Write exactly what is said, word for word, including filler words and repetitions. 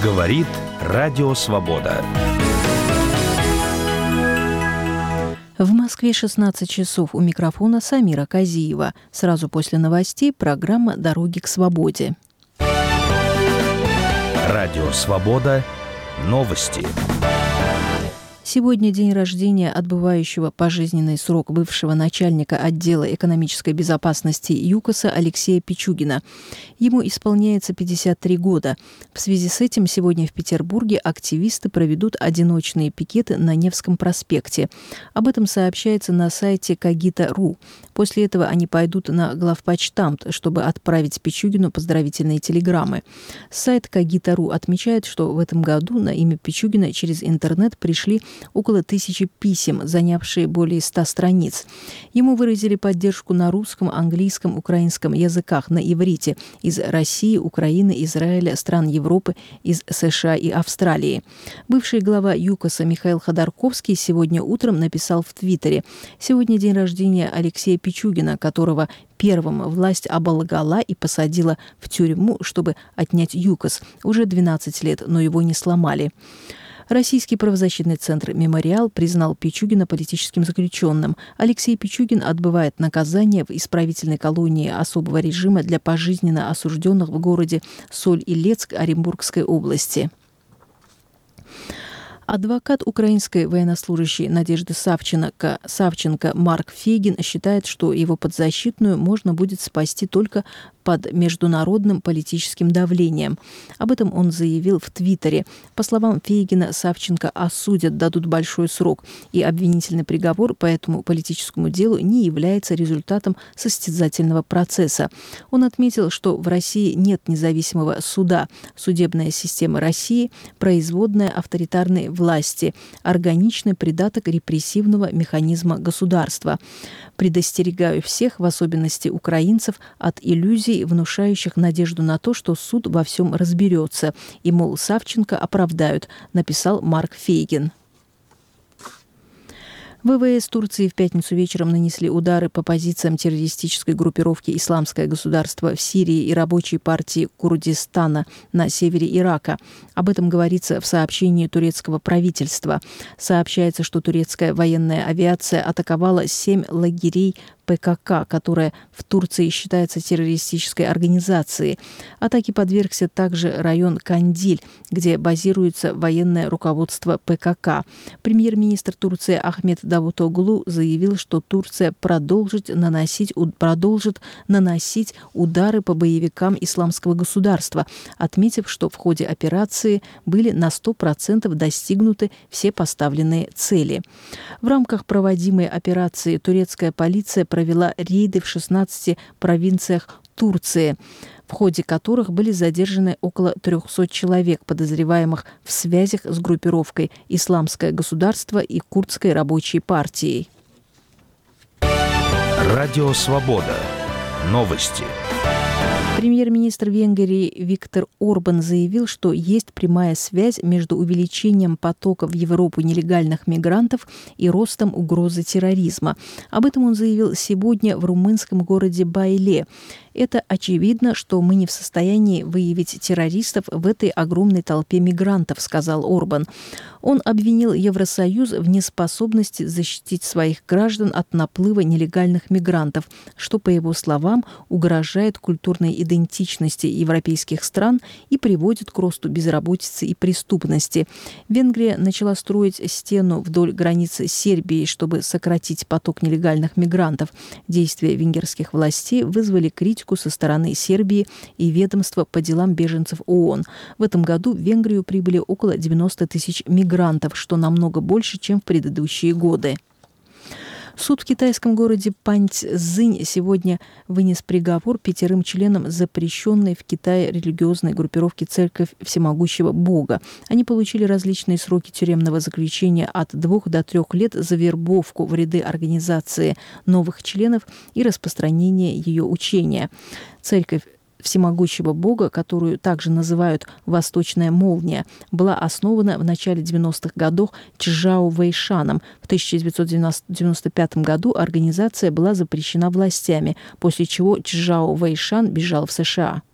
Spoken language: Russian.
Говорит Радио Свобода. В Москве шестнадцать часов. У микрофона Самира Казиева. Сразу после новостей программа «Дороги к свободе». Радио Свобода. Новости. Сегодня день рождения отбывающего пожизненный срок бывшего начальника отдела экономической безопасности ЮКОСа Алексея Пичугина. Ему исполняется пятьдесят три года. В связи с этим сегодня в Петербурге активисты проведут одиночные пикеты на Невском проспекте. Об этом сообщается на сайте Когито точка ру. После этого они пойдут на главпочтамт, чтобы отправить Пичугину поздравительные телеграммы. Сайт Когито точка ру отмечает, что в этом году на имя Пичугина через интернет пришли около тысячи писем, занявшие более ста страниц. Ему выразили поддержку на русском, английском, украинском языках, на иврите из России, Украины, Израиля, стран Европы, из США и Австралии. Бывший глава ЮКОСа Михаил Ходорковский сегодня утром написал в Твиттере: «Сегодня день рождения Алексея Пичугина, которого первым власть оболгала и посадила в тюрьму, чтобы отнять ЮКОС. Уже двенадцать лет, но его не сломали». Российский правозащитный центр «Мемориал» признал Пичугина политическим заключенным. Алексей Пичугин отбывает наказание в исправительной колонии особого режима для пожизненно осужденных в городе Соль-Илецк Оренбургской области. Адвокат украинской военнослужащей Надежды Савченко, Савченко Марк Фейгин считает, что его подзащитную можно будет спасти только под международным политическим давлением. Об этом он заявил в Твиттере. По словам Фейгина, Савченко осудят, дадут большой срок, и обвинительный приговор по этому политическому делу не является результатом состязательного процесса. Он отметил, что в России нет независимого суда. Судебная система России – производная авторитарной власти, органичный придаток репрессивного механизма государства. Предостерегаю всех, в особенности украинцев, от иллюзий, внушающих надежду на то, что суд во всем разберется, и, мол, Савченко оправдают, написал Марк Фейгин. ВВС Турции в пятницу вечером нанесли удары по позициям террористической группировки «Исламское государство» в Сирии и рабочей партии Курдистана на севере Ирака. Об этом говорится в сообщении турецкого правительства. Сообщается, что турецкая военная авиация атаковала семь лагерей ПКК, которая в Турции считается террористической организацией. Атаке подвергся также район Кандиль, где базируется военное руководство ПКК. Премьер-министр Турции Ахмед Давутоглу заявил, что Турция продолжит наносить, продолжит наносить удары по боевикам Исламского государства, отметив, что в ходе операции были на сто процентов достигнуты все поставленные цели. В рамках проводимой операции турецкая полиция провела рейды в шестнадцати провинциях Турции, в ходе которых были задержаны около трехсот человек, подозреваемых в связях с группировкой «Исламское государство» и Курдской рабочей партией. Радио Свобода. Новости. Премьер-министр Венгрии Виктор Орбан заявил, что есть прямая связь между увеличением потока в Европу нелегальных мигрантов и ростом угрозы терроризма. Об этом он заявил сегодня в румынском городе Байле. Это очевидно, что мы не в состоянии выявить террористов в этой огромной толпе мигрантов, сказал Орбан. Он обвинил Евросоюз в неспособности защитить своих граждан от наплыва нелегальных мигрантов, что, по его словам, угрожает культурной идентичности европейских стран и приводит к росту безработицы и преступности. Венгрия начала строить стену вдоль границы с Сербией, чтобы сократить поток нелегальных мигрантов. Действия венгерских властей вызвали критику со стороны Сербии и ведомства по делам беженцев ООН. В этом году в Венгрию прибыли около девяноста тысяч мигрантов, что намного больше, чем в предыдущие годы. Суд в китайском городе Паньцзинь сегодня вынес приговор пятерым членам запрещенной в Китае религиозной группировки «Церковь Всемогущего Бога». Они получили различные сроки тюремного заключения от двух до трех лет за вербовку в ряды организации новых членов и распространение ее учения. Церковь Всемогущего Бога, которую также называют «Восточная молния», была основана в начале девяностых годов Чжао Вэйшаном. В тысяча девятьсот девяносто пятом году организация была запрещена властями, после чего Чжао Вэйшан бежал в США.